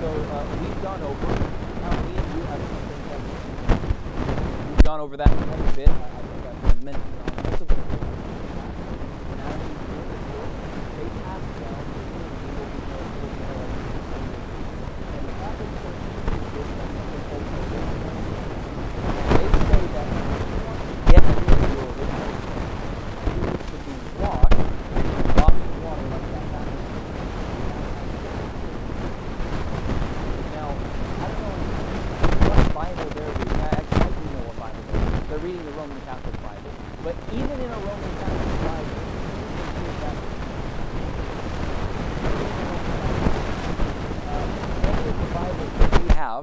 we've gone over how me and you have something that we've gone over that quite a bit. I think I've mentioned it on multiple occasions. And as we do this work, they pass down to the people who know and the Catholic Church teaches this and the culture of this. They say that if you want to get rid of your original sin, you need to be washed in water like that baptism. Now, I don't know what Bible they're reading. Actually, I do know what Bible they're reading. They're reading the Roman Catholic Bible. But even in a Roman Catholic Bible, many of the Bibles that we have,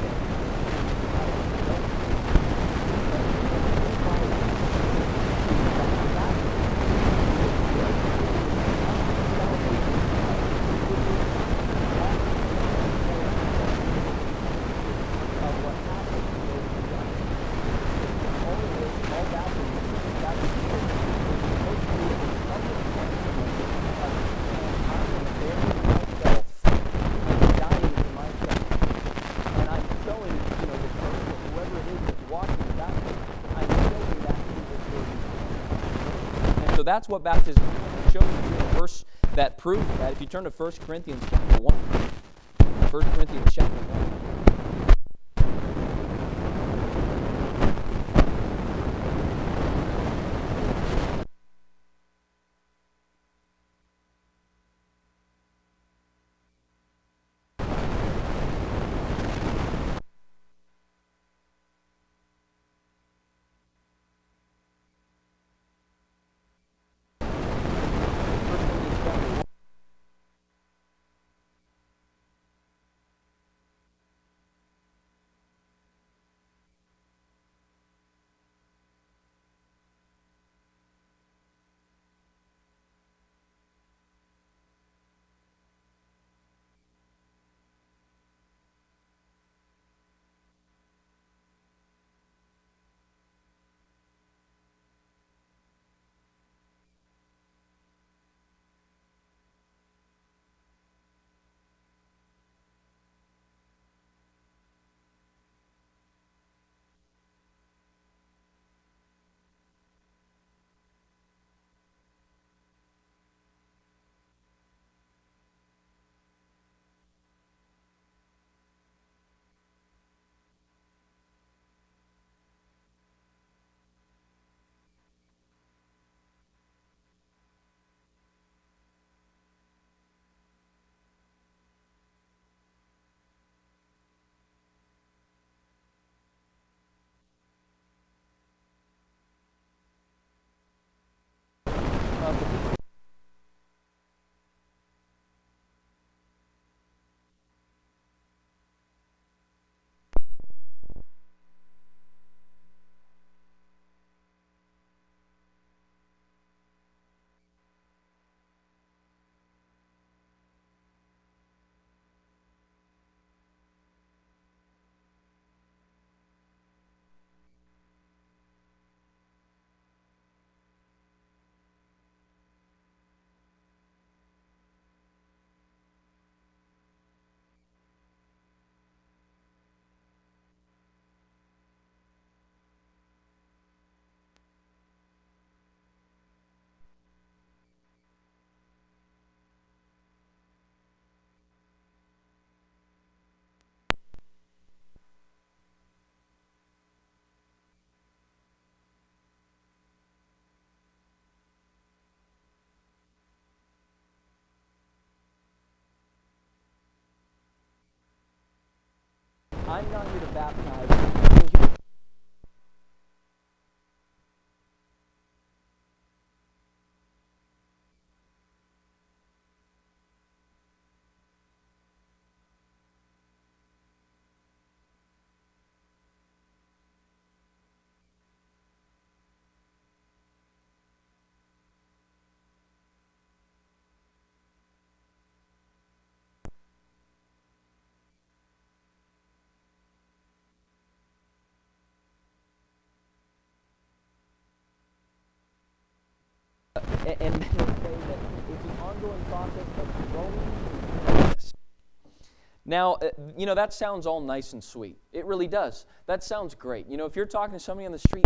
so that's what baptism is. I'm showing you a verse that proves that. If you turn to 1 Corinthians chapter 1. 1 Corinthians chapter 1. I'm not here to baptize. I'm here and many say that it's an ongoing process of growing in holiness. Now, that sounds all nice and sweet. It really does. That sounds great. If you're talking to somebody on the street,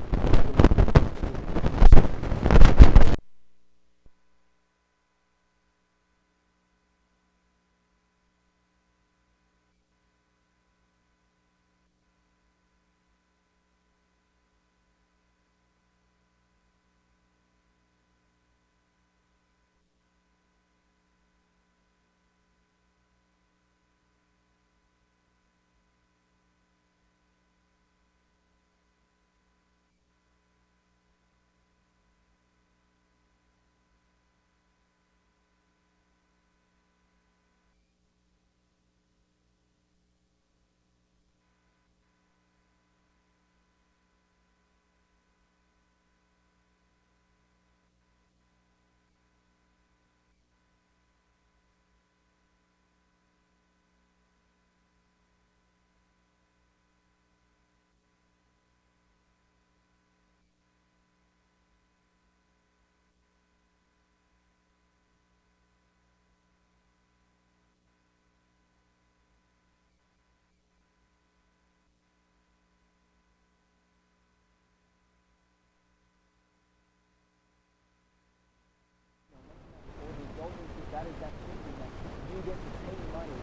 that is that thinking that you get to pay money.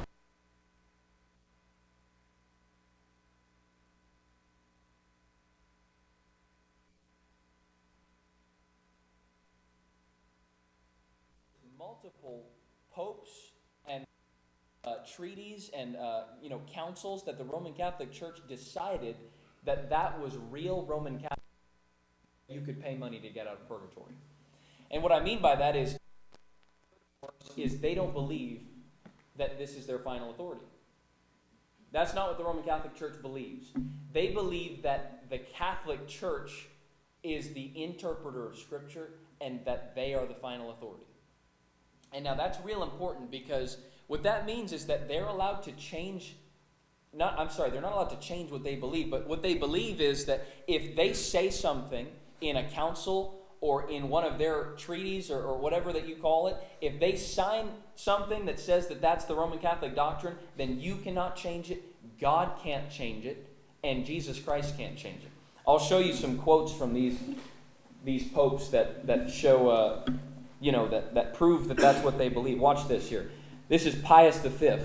Multiple popes and treaties and councils that the Roman Catholic Church decided that was real Roman Catholic. You could pay money to get out of purgatory. And what I mean by that is they don't believe that this is their final authority. That's not what the Roman Catholic Church believes. They believe that the Catholic Church is the interpreter of Scripture and that they are the final authority. And now that's real important, because what that means is that they're allowed to change, they're not allowed to change what they believe, but what they believe is that if they say something in a council or in one of their treaties or whatever that you call it, if they sign something that says that that's the Roman Catholic doctrine, then you cannot change it, God can't change it, and Jesus Christ can't change it. I'll show you some quotes from these popes that show, that prove that that's what they believe. Watch this here. This is Pius V.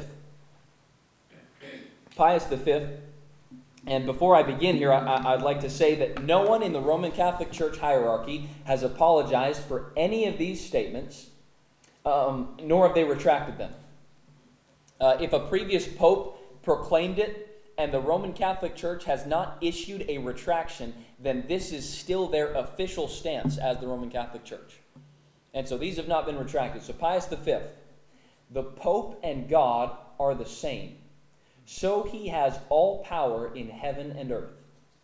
Pius V. And before I begin here, I'd like to say that no one in the Roman Catholic Church hierarchy has apologized for any of these statements, nor have they retracted them. If a previous pope proclaimed it and the Roman Catholic Church has not issued a retraction, then this is still their official stance as the Roman Catholic Church. And so these have not been retracted. So Pius V, the Pope and God are the same. So he has all power in heaven and earth.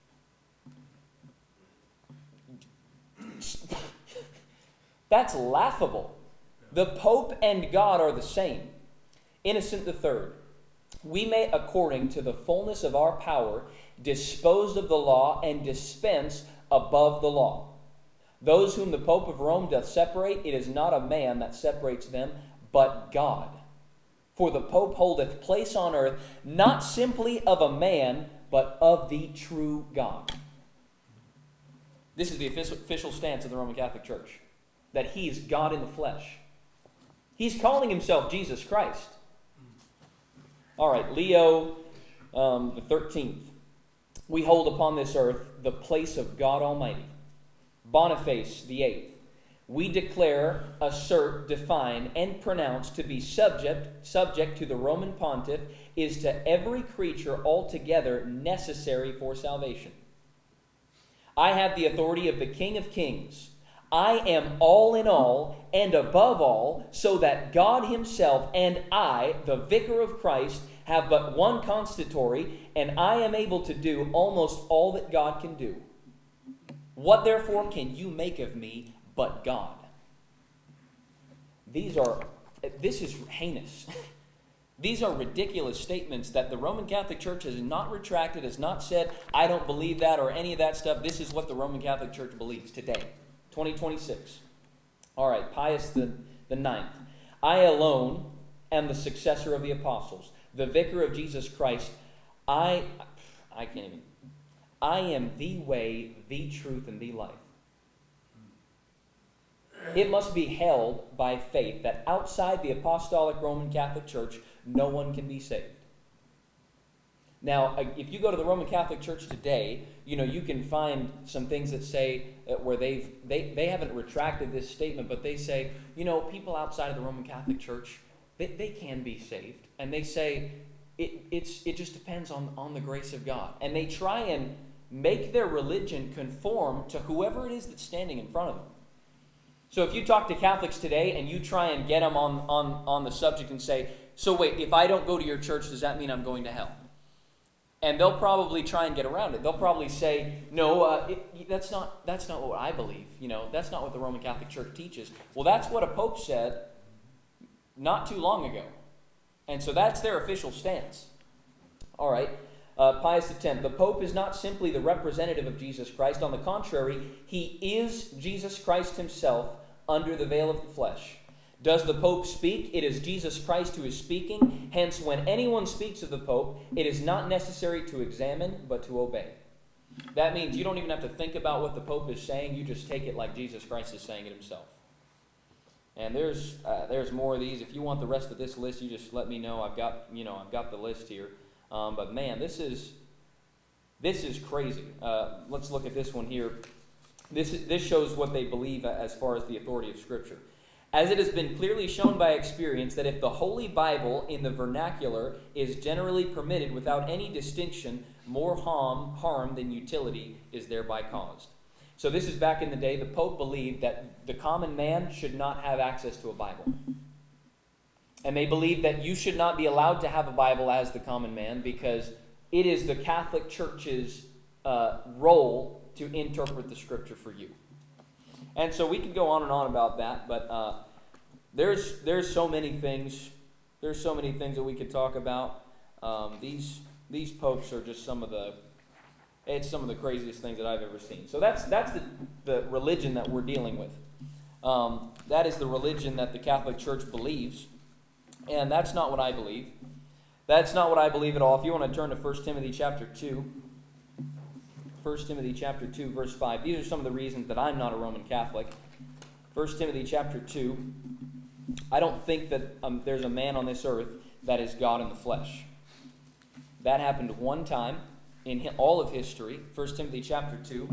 That's laughable. The Pope and God are the same. Innocent III, we may, according to the fullness of our power, dispose of the law and dispense above the law. Those whom the Pope of Rome doth separate, it is not a man that separates them, but God. For the Pope holdeth place on earth, not simply of a man, but of the true God. This is the official stance of the Roman Catholic Church, that he is God in the flesh. He's calling himself Jesus Christ. All right, Leo the 13th. We hold upon this earth the place of God Almighty. Boniface the 8th. We declare, assert, define, and pronounce to be subject to the Roman Pontiff is to every creature altogether necessary for salvation. I have the authority of the King of Kings. I am all in all and above all, so that God himself and I, the Vicar of Christ, have but one consistory, and I am able to do almost all that God can do. What therefore can you make of me but God? This is heinous. These are ridiculous statements that the Roman Catholic Church has not retracted, has not said, I don't believe that or any of that stuff. This is what the Roman Catholic Church believes today, 2026. All right, Pius the 9th. I alone and the successor of the apostles, the vicar of Jesus Christ. I can't even. I am the way, the truth, and the life. It must be held by faith that outside the Apostolic Roman Catholic Church, no one can be saved. Now, if you go to the Roman Catholic Church today, you can find some things that say where they haven't retracted this statement, but they say, people outside of the Roman Catholic Church, they can be saved. And they say it just depends on the grace of God. And they try and make their religion conform to whoever it is that's standing in front of them. So if you talk to Catholics today and you try and get them on the subject and say, so wait, if I don't go to your church, does that mean I'm going to hell? And they'll probably try and get around it. They'll probably say, no, that's not what I believe. That's not what the Roman Catholic Church teaches. Well, that's what a pope said not too long ago. And so that's their official stance. All right. Pius X, the Pope is not simply the representative of Jesus Christ. On the contrary, he is Jesus Christ himself under the veil of the flesh. Does the Pope speak? It is Jesus Christ who is speaking. Hence, when anyone speaks of the Pope, it is not necessary to examine, but to obey. That means you don't even have to think about what the Pope is saying. You just take it like Jesus Christ is saying it himself. And there's more of these. If you want the rest of this list, you just let me know. I've got the list here. But man, this is crazy. Let's look at this one here. This shows what they believe as far as the authority of Scripture. As it has been clearly shown by experience that if the Holy Bible in the vernacular is generally permitted without any distinction, more harm than utility is thereby caused. So this is back in the day. The Pope believed that the common man should not have access to a Bible. And they believed that you should not be allowed to have a Bible as the common man because it is the Catholic Church's role to interpret the Scripture for you. And so we can go on and on about that, but there's so many things. There's so many things that we could talk about. These popes are just some of the craziest things that I've ever seen. So that's the religion that we're dealing with. That is the religion that the Catholic Church believes, and that's not what I believe. That's not what I believe at all. If you want to turn to 1 Timothy chapter 2, 1 Timothy chapter 2, verse 5. These are some of the reasons that I'm not a Roman Catholic. 1 Timothy chapter 2. I don't think that there's a man on this earth that is God in the flesh. That happened one time in all of history. 1 Timothy chapter 2.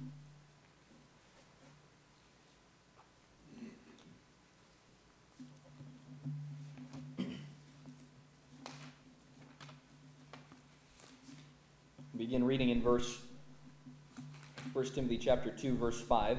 Begin reading in 1 Timothy chapter 2, verse 5.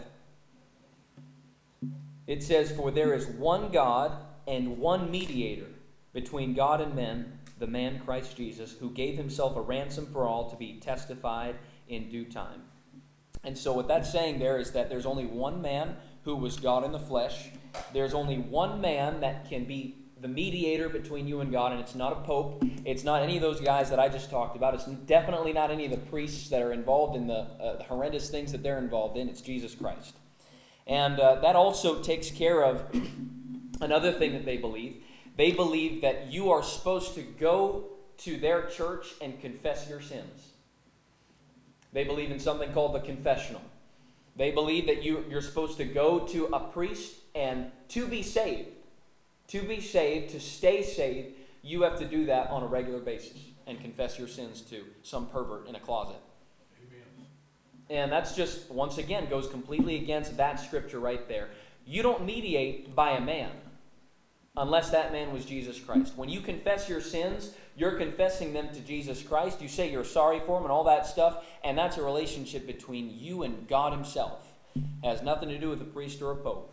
It says, "For there is one God and one mediator between God and men, the man Christ Jesus, who gave himself a ransom for all to be testified in due time." And so what that's saying there is that there's only one man who was God in the flesh. There's only one man that can be the mediator between you and God, and it's not a pope. It's not any of those guys that I just talked about. It's definitely not any of the priests that are involved in the horrendous things that they're involved in. It's Jesus Christ. And that also takes care of another thing that they believe. They believe that you are supposed to go to their church and confess your sins. They believe in something called the confessional. They believe that you're supposed to go to a priest, and to be saved, to stay saved, you have to do that on a regular basis and confess your sins to some pervert in a closet. Amen. And that's just, once again, goes completely against that scripture right there. You don't mediate by a man unless that man was Jesus Christ. When you confess your sins, you're confessing them to Jesus Christ. You say you're sorry for them and all that stuff, and that's a relationship between you and God himself. It has nothing to do with a priest or a pope.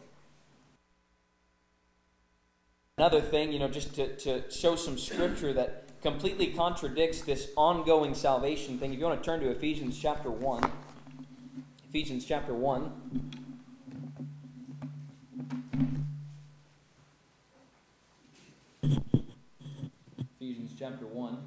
Another thing, just to show some scripture that completely contradicts this ongoing salvation thing. If you want to turn to Ephesians chapter 1. Ephesians chapter 1. Ephesians chapter 1.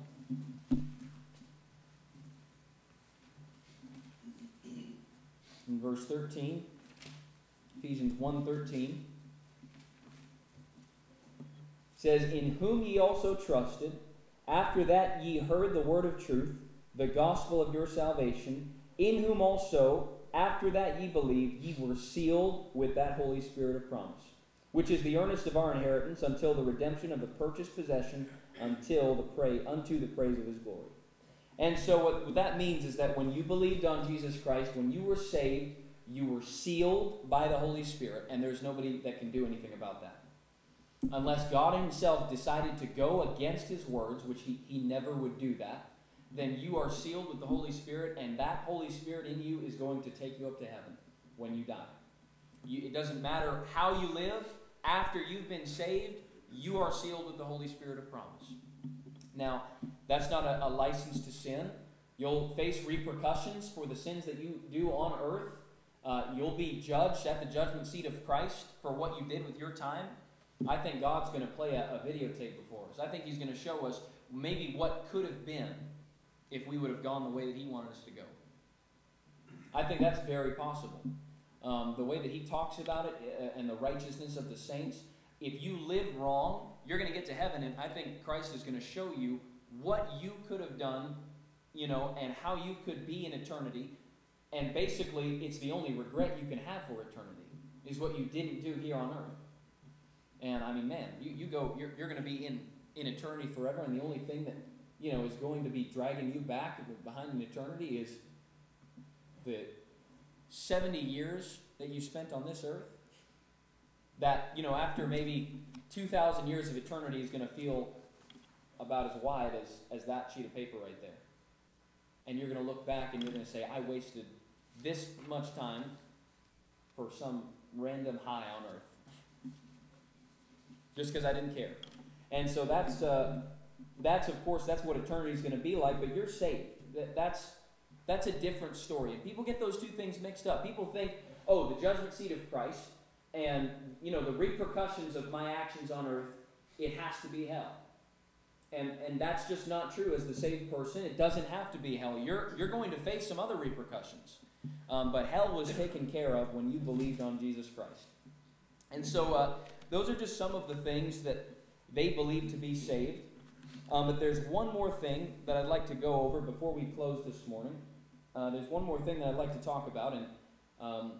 In verse 13. Ephesians 1:13. says, "In whom ye also trusted, after that ye heard the word of truth, the gospel of your salvation, in whom also, after that ye believed, ye were sealed with that Holy Spirit of promise, which is the earnest of our inheritance until the redemption of the purchased possession, unto the praise of his glory." And so what that means is that when you believed on Jesus Christ, when you were saved, you were sealed by the Holy Spirit, and there's nobody that can do anything about that. Unless God himself decided to go against his words, which he never would do that, then you are sealed with the Holy Spirit, and that Holy Spirit in you is going to take you up to heaven when you die. It doesn't matter how you live. After you've been saved, you are sealed with the Holy Spirit of promise. Now, that's not a license to sin. You'll face repercussions for the sins that you do on earth. You'll be judged at the judgment seat of Christ for what you did with your time. I think God's going to play a videotape before us. I think he's going to show us maybe what could have been if we would have gone the way that he wanted us to go. I think that's very possible. The way that he talks about it and the righteousness of the saints, if you live wrong, you're going to get to heaven, and I think Christ is going to show you what you could have done, and how you could be in eternity. And basically, it's the only regret you can have for eternity, is what you didn't do here on earth. And I mean, man, you're going to be in eternity forever, and the only thing that, is going to be dragging you back behind in eternity is the 70 years that you spent on this earth. That, after maybe 2,000 years of eternity is going to feel about as wide as that sheet of paper right there. And you're going to look back and you're going to say, I wasted this much time for some random high on earth. Just because I didn't care. And so that's of course, that's what eternity is going to be like, but you're saved. That's a different story. And people get those two things mixed up. People think, oh, the judgment seat of Christ and, the repercussions of my actions on earth, it has to be hell. And that's just not true as the saved person. It doesn't have to be hell. You're going to face some other repercussions. But hell was taken care of when you believed on Jesus Christ. And so those are just some of the things that they believe to be saved. But there's one more thing that I'd like to go over before we close this morning. There's one more thing that I'd like to talk about. And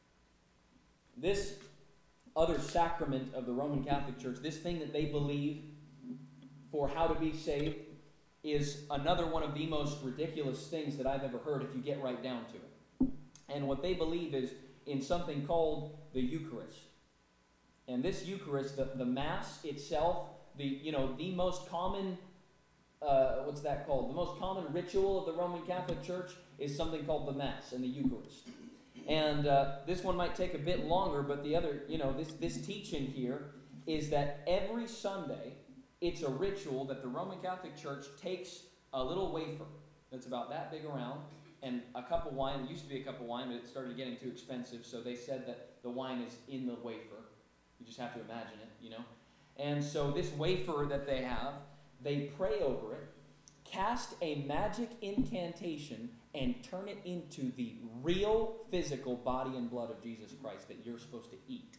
this other sacrament of the Roman Catholic Church, this thing that they believe for how to be saved, is another one of the most ridiculous things that I've ever heard if you get right down to it. And what they believe is in something called the Eucharist. And this Eucharist, the Mass itself, the most common, what's that called? The most common ritual of the Roman Catholic Church is something called the Mass and the Eucharist. And this one might take a bit longer, but the other, this teaching here is that every Sunday, it's a ritual that the Roman Catholic Church takes a little wafer that's about that big around and a cup of wine. It used to be a cup of wine, but it started getting too expensive, so they said that the wine is in the wafer. You just have to imagine it, And so this wafer that they have, they pray over it, cast a magic incantation, and turn it into the real physical body and blood of Jesus Christ that you're supposed to eat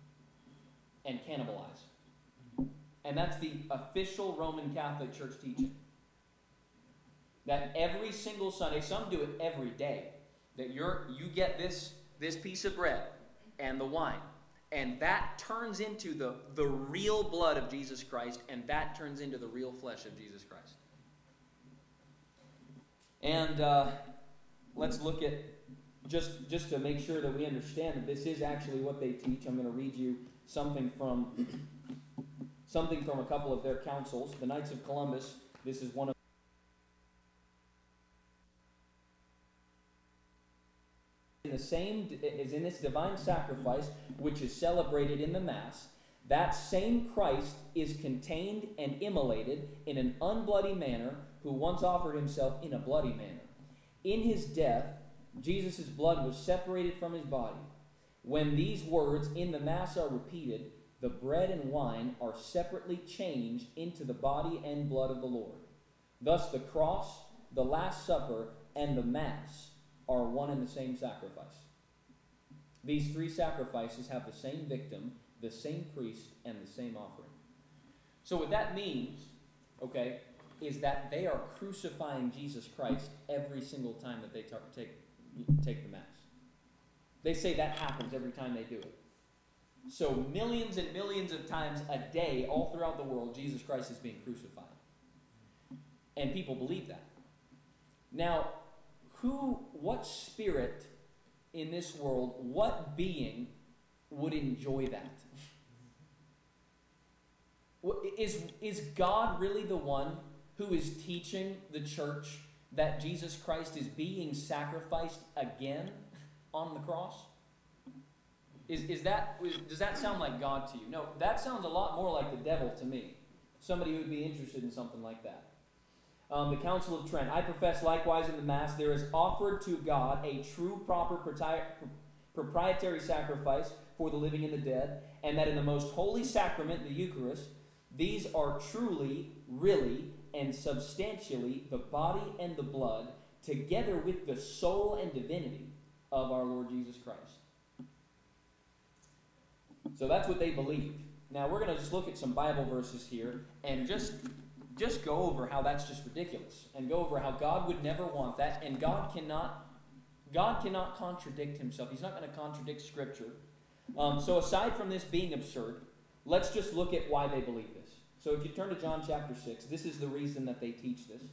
and cannibalize. And that's the official Roman Catholic Church teaching. That every single Sunday, some do it every day, that you get this piece of bread and the wine, and that turns into the real blood of Jesus Christ, and that turns into the real flesh of Jesus Christ. And let's look at, just to make sure that we understand that this is actually what they teach, I'm going to read you something from a couple of their councils. The Knights of Columbus, this is one of the same is in this divine sacrifice which is celebrated in the Mass. That same Christ is contained and immolated in an unbloody manner, who once offered himself in a bloody manner. In his death, Jesus' blood was separated from his body. When these words in the Mass are repeated, the bread and wine are separately changed into the body and blood of the Lord. Thus the cross, the Last Supper, and the Mass are one and the same sacrifice. These three sacrifices have the same victim, the same priest, and the same offering. So what that means, okay, is that they are crucifying Jesus Christ every single time that they take the Mass. They say that happens every time they do it. So millions and millions of times a day, all throughout the world, Jesus Christ is being crucified. And people believe that. Now, what spirit in this world, what being would enjoy that? Is God really the one who is teaching the church that Jesus Christ is being sacrificed again on the cross? Does that sound like God to you? No, that sounds a lot more like the devil to me. Somebody who would be interested in something like that. The Council of Trent. I profess likewise in the Mass there is offered to God a true, proper, proprietary sacrifice for the living and the dead, and that in the most holy sacrament, the Eucharist, these are truly, really, and substantially the body and the blood, together with the soul and divinity of our Lord Jesus Christ. So that's what they believe. Now we're going to just look at some Bible verses here and just go over how that's just ridiculous, and go over how God would never want that, and God cannot contradict himself. He's not going to contradict Scripture. So aside from this being absurd, let's just look at why they believe this. So if you turn to John chapter 6, this is the reason that they teach this.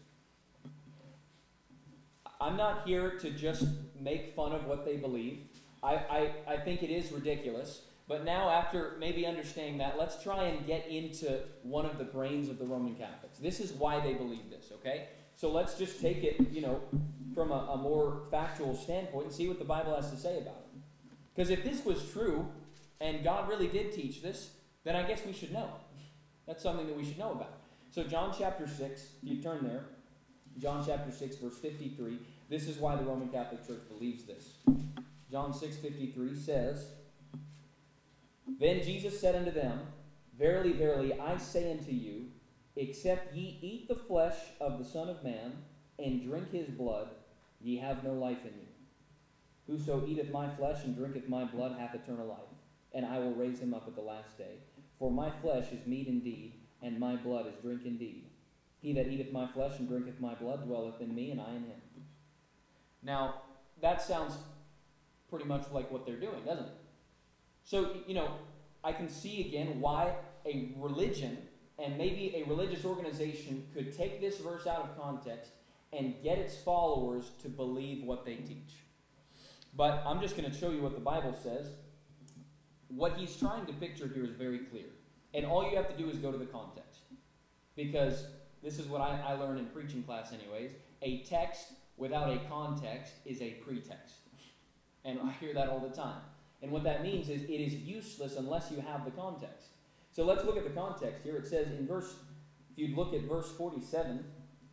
I'm not here to just make fun of what they believe. I think it is ridiculous. But now, after maybe understanding that, let's try and get into one of the brains of the Roman Catholics. This is why they believe this, okay? So let's just take it, from a more factual standpoint and see what the Bible has to say about it. Because if this was true, and God really did teach this, then I guess we should know. That's something that we should know about. So John chapter 6, if you turn there, John chapter 6, verse 53, this is why the Roman Catholic Church believes this. John 6:53 says, Then Jesus said unto them, Verily, verily, I say unto you, except ye eat the flesh of the Son of Man, and drink his blood, ye have no life in you. Whoso eateth my flesh and drinketh my blood hath eternal life, and I will raise him up at the last day. For my flesh is meat indeed, and my blood is drink indeed. He that eateth my flesh and drinketh my blood dwelleth in me, and I in him. Now, that sounds pretty much like what they're doing, doesn't it? So, I can see again why a religion, and maybe a religious organization, could take this verse out of context and get its followers to believe what they teach. But I'm just going to show you what the Bible says. What he's trying to picture here is very clear. And all you have to do is go to the context. Because this is what I learned in preaching class anyways. A text without a context is a pretext. And I hear that all the time. And what that means is it is useless unless you have the context. So let's look at the context here. It says in if you look at verse 47,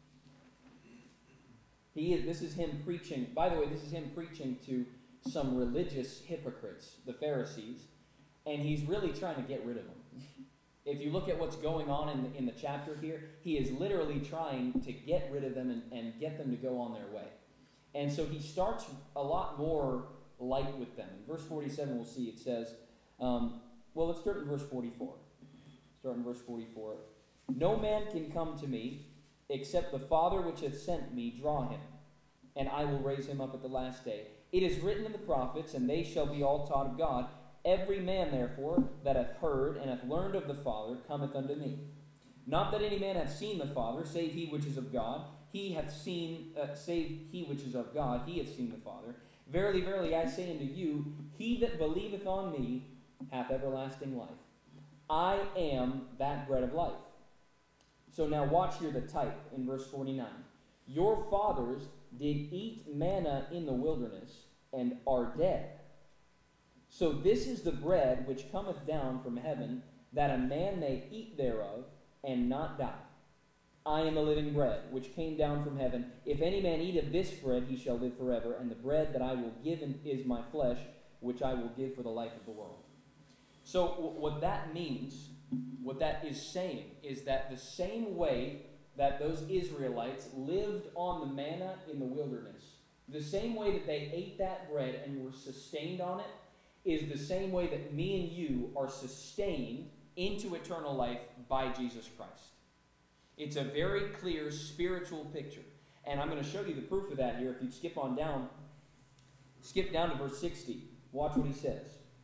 this is him preaching. By the way, this is him preaching to some religious hypocrites, the Pharisees, and he's really trying to get rid of them. If you look at what's going on in the chapter here, he is literally trying to get rid of them and get them to go on their way. And so he starts a lot more light with them. In verse 47, we'll see it says, let's start in verse 44. Start in verse 44. No man can come to me except the Father which hath sent me draw him, and I will raise him up at the last day. It is written in the prophets, and they shall be all taught of God. Every man, therefore, that hath heard and hath learned of the Father cometh unto me. Not that any man hath seen the Father, save he which is of God. He hath seen, save he which is of God, he hath seen the Father. Verily, verily, I say unto you, he that believeth on me hath everlasting life. I am that bread of life. So now watch here the type in verse 49. Your fathers did eat manna in the wilderness, and are dead. So this is the bread which cometh down from heaven, that a man may eat thereof, and not die. I am the living bread, which came down from heaven. If any man eat of this bread, he shall live forever. And the bread that I will give him is my flesh, which I will give for the life of the world. So what that means, what that is saying, is that the same way that those Israelites lived on the manna in the wilderness, the same way that they ate that bread and were sustained on it, is the same way that me and you are sustained into eternal life by Jesus Christ. It's a very clear spiritual picture. And I'm going to show you the proof of that here. If you skip down to verse 60. Watch what he says.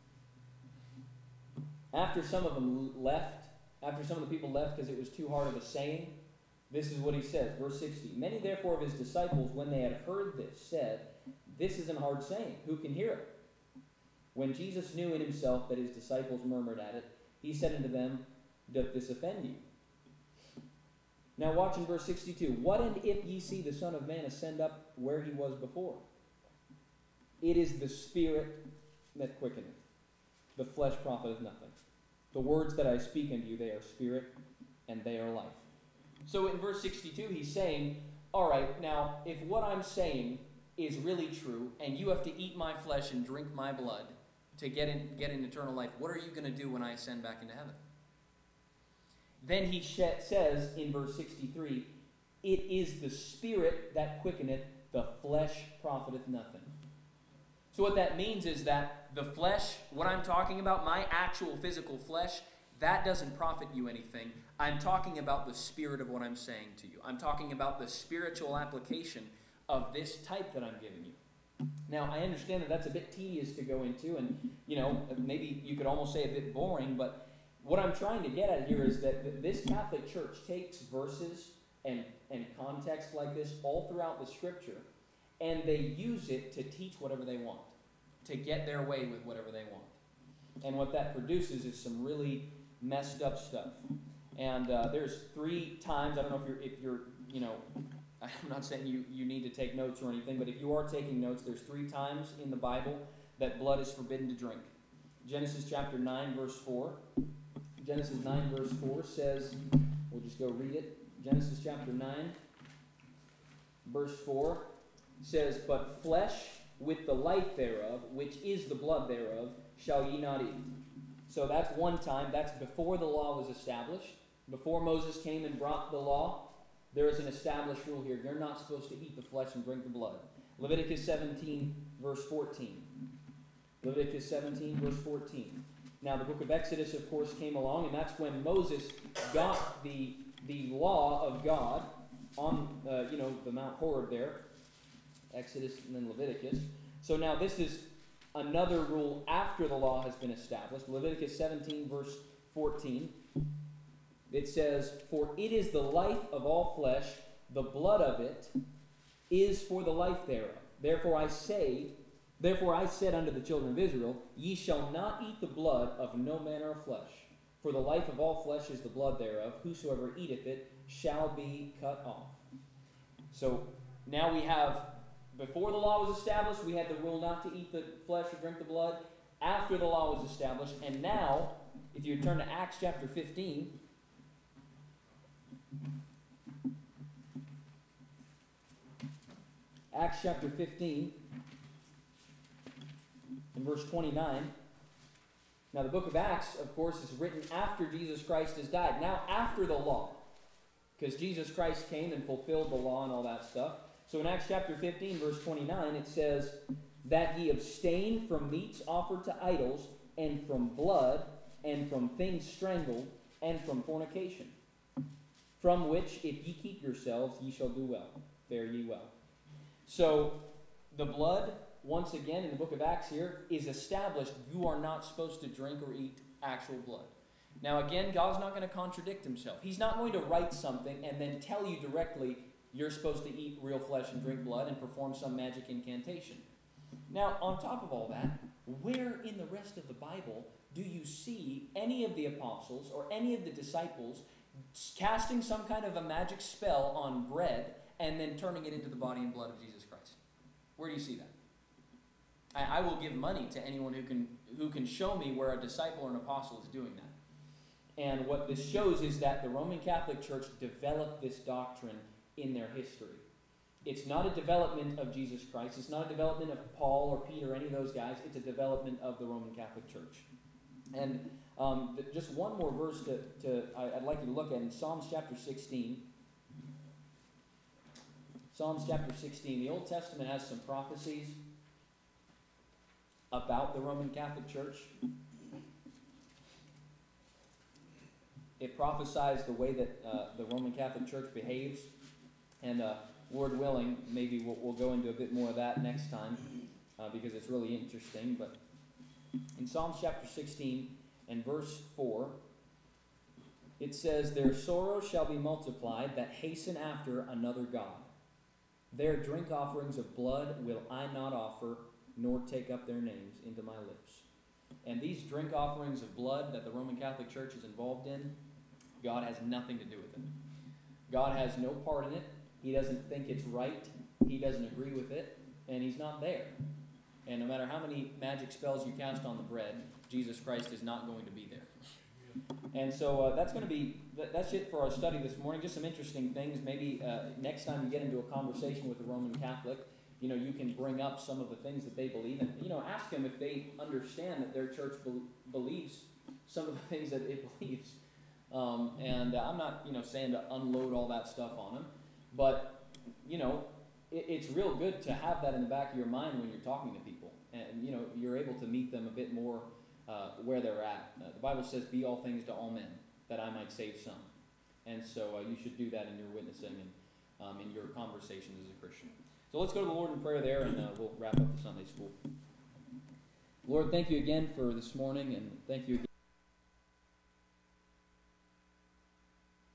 After some of the people left because it was too hard of a saying, this is what he says, verse 60. Many therefore of his disciples, when they had heard this, said, this is an hard saying. Who can hear it? When Jesus knew in himself that his disciples murmured at it, he said unto them, doth this offend you? Now watch in verse 62. What and if ye see the Son of Man ascend up where he was before? It is the Spirit that quickeneth. The flesh profiteth nothing. The words that I speak unto you, they are spirit and they are life. So in verse 62, he's saying, all right, now, if what I'm saying is really true, and you have to eat my flesh and drink my blood to get in eternal life, what are you going to do when I ascend back into heaven? Then he says in verse 63, it is the Spirit that quickeneth, the flesh profiteth nothing. So what that means is that the flesh, what I'm talking about, my actual physical flesh, that doesn't profit you anything. I'm talking about the spirit of what I'm saying to you. I'm talking about the spiritual application of this type that I'm giving you. Now, I understand that that's a bit tedious to go into, and, maybe you could almost say a bit boring, but what I'm trying to get at here is that this Catholic Church takes verses and context like this all throughout the Scripture, and they use it to teach whatever they want, to get their way with whatever they want. And what that produces is some really messed up stuff. And there's 3 times, I don't know if you're I'm not saying you need to take notes or anything, but if you are taking notes, there's 3 times in the Bible that blood is forbidden to drink. Genesis chapter 9, verse 4. Genesis 9, verse 4 says, we'll just go read it. Genesis chapter 9, verse 4 says, but flesh with the life thereof, which is the blood thereof, shall ye not eat. So that's one time. That's before the law was established. Before Moses came and brought the law, there is an established rule here. You're not supposed to eat the flesh and drink the blood. Leviticus 17, verse 14. Leviticus 17, verse 14. Now, the book of Exodus, of course, came along, and that's when Moses got the law of God on, the Mount Horeb there. Exodus and then Leviticus. So now this is another rule after the law has been established. Leviticus 17, verse 14. It says, for it is the life of all flesh, the blood of it is for the life thereof. Therefore I said unto the children of Israel, ye shall not eat the blood of no manner of flesh. For the life of all flesh is the blood thereof. Whosoever eateth it shall be cut off. So now we have, before the law was established, we had the rule not to eat the flesh or drink the blood. After the law was established, and now, if you turn to Acts chapter 15, Acts chapter 15, in verse 29. Now the book of Acts, of course, is written after Jesus Christ has died. Now after the law. Because Jesus Christ came and fulfilled the law and all that stuff. So in Acts chapter 15, verse 29, it says, that ye abstain from meats offered to idols, and from blood, and from things strangled, and from fornication. From which, if ye keep yourselves, ye shall do well. Fare ye well. So, the blood, once again, in the book of Acts here, is established. You are not supposed to drink or eat actual blood. Now, again, God's not going to contradict himself. He's not going to write something and then tell you directly you're supposed to eat real flesh and drink blood and perform some magic incantation. Now, on top of all that, where in the rest of the Bible do you see any of the apostles or any of the disciples casting some kind of a magic spell on bread and then turning it into the body and blood of Jesus Christ? Where do you see that? I will give money to anyone who can show me where a disciple or an apostle is doing that. And what this shows is that the Roman Catholic Church developed this doctrine in their history. It's not a development of Jesus Christ. It's not a development of Paul or Peter or any of those guys. It's a development of the Roman Catholic Church. And just one more verse I'd like you to look at in Psalms chapter 16. Psalms chapter 16. The Old Testament has some prophecies about the Roman Catholic Church. it prophesies the way that the Roman Catholic Church behaves. And Lord willing, maybe we'll go into a bit more of that next time because it's really interesting. But in Psalms chapter 16 and verse 4, it says, "Their sorrows shall be multiplied that hasten after another god. Their drink offerings of blood will I not offer, nor take up their names into my lips." And these drink offerings of blood that the Roman Catholic Church is involved in, God has nothing to do with it. God has no part in it. He doesn't think it's right. He doesn't agree with it. And he's not there. And no matter how many magic spells you cast on the bread, Jesus Christ is not going to be there. And so that's it for our study this morning. Just some interesting things. Maybe next time you get into a conversation with a Roman Catholic, you can bring up some of the things that they believe. And, ask them if they understand that their church believes some of the things that it believes. And I'm not, saying to unload all that stuff on them. But, it's real good to have that in the back of your mind when you're talking to people. And, you're able to meet them a bit more where they're at. The Bible says, "Be all things to all men, that I might save some." And so you should do that in your witnessing and in your conversations as a Christian. So let's go to the Lord in prayer there, and we'll wrap up the Sunday school. Lord, thank you again for this morning, and thank you again.